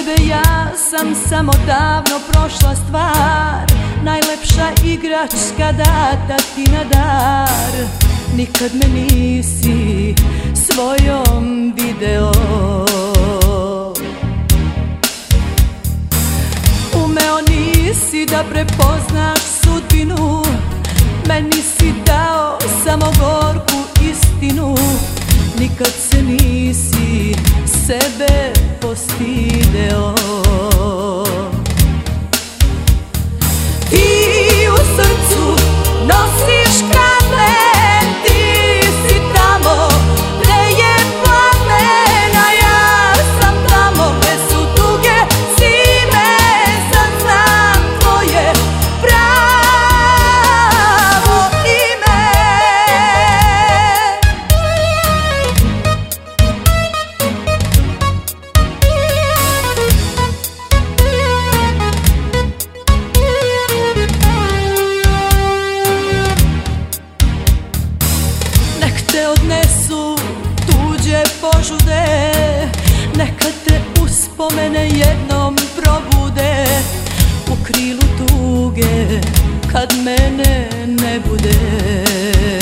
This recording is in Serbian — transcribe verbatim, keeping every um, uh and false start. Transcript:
tebe ja sam samo davno prošla stvar, najlepša igračka data ti na dar. Nikad me nisi svojom video, umeo nisi da prepoznaš sudbinu, meni si dao samo gorku istinu. Nikad se nisi sebe postideo. Ti u srcu nosiš kamen, ti si tamo gde je plamen, a ja sam tamo gde su duge zime. Sad znam tvoje pravo ime. Nek te odnesu tuđe požude, neka te uspomene jednom probude u krilu tuge kad mene ne bude.